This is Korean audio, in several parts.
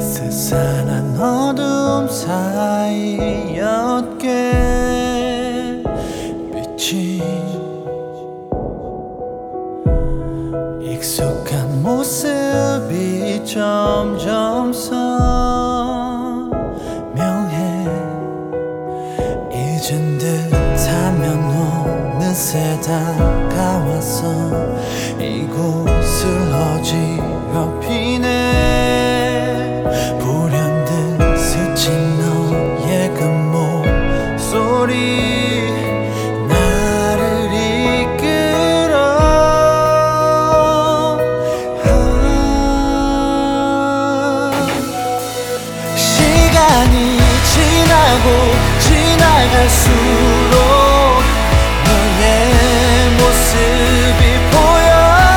스산한 어둠 사이였게 빛이 익숙한 모습이 점점 선명해 잊은 듯하면 어느새 다가왔어 이곳을 어지럽히네 불현듯 스친 너의 그 목소리 나를 이끌어 시간이 지나고 지나갈수록 너의 모습이 보여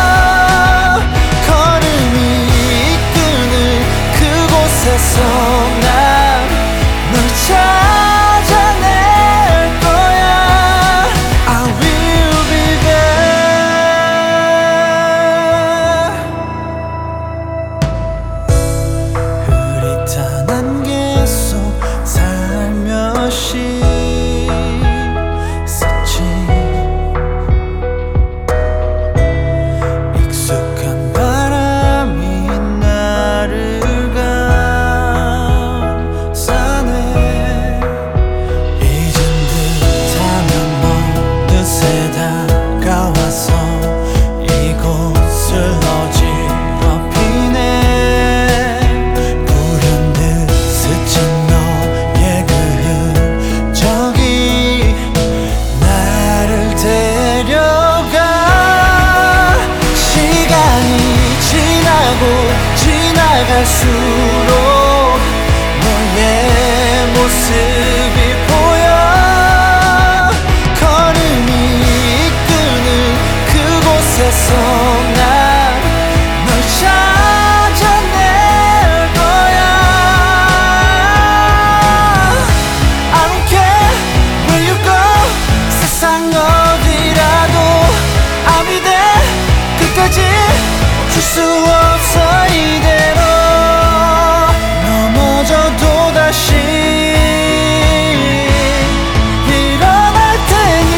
걸음이 이끄는 그곳에서 난 널 찾아낼 거야 I will be there 흐릿한 안개 속 살며시 스친 익숙한 바람이 나를 감싸네 잊은 듯하면 어느새 다가와서 이곳을 어지럽히네 불현듯 스친 너의 그 흔적이 나를 데려가 시간이 지나고 지나갈수록 너의 모습이 보여 걸음이 이끄는 그곳에서 난 널 찾아낼 거야 I don't care where you go 세상 어디라도 I'll be there 끝까지 멈출 수 없어 이대로 넘어져도 다시 일어날 테니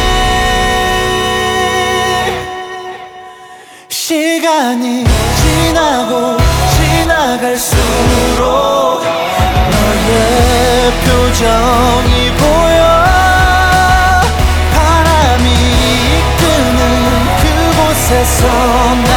시간이 지나고 지나갈수록 너의 표정이 보여 바람이 이끄는 그곳에서 난